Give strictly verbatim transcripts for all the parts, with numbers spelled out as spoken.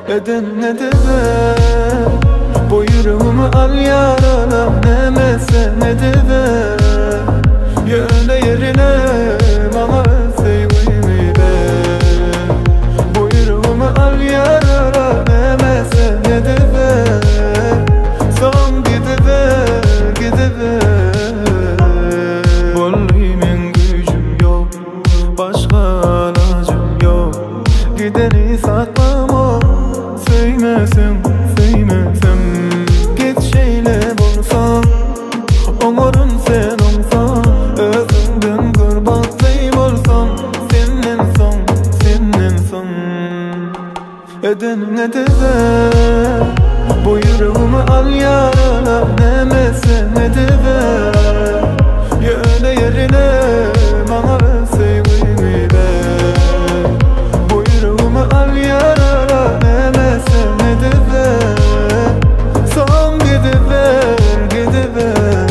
eden ne de ver. Bu yüreğimi al yaralam, nemese ne de ver. Yöne yerine bana sevgimi ver. Bu yüreğimi al yaralam, nemese ne de ver. Son gidiver, gidiver. Vallahi men gücüm yok, başka ilacım yok. Gideni satmam o, sevmesem, sevmesem. Git şeyle bulsan, onurun sen olsan. Özünden kurbansayım olsan, senin son, senin son. Eden ne de ver. Bu yüreğimi al yaralam, nemese ne de ver. Yöne yerine bana sevgimi ver. Bu yüreğimi al yaralam, nemese ne de ver. Son gidiver, gidiver.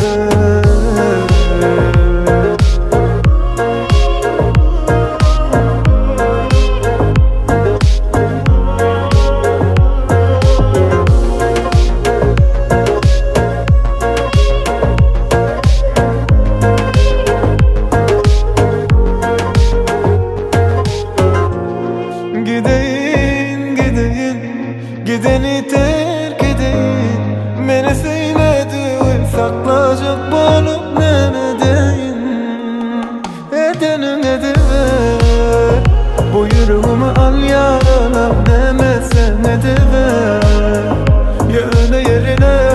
Gideyim, gideyim, gideni terk edeyim. Beni sevmediğin saklayacak bulup ne edeyim. Edenin ne de ver. Bu yüreğimi al yaralam, nemese ne de ver. Yöne yerine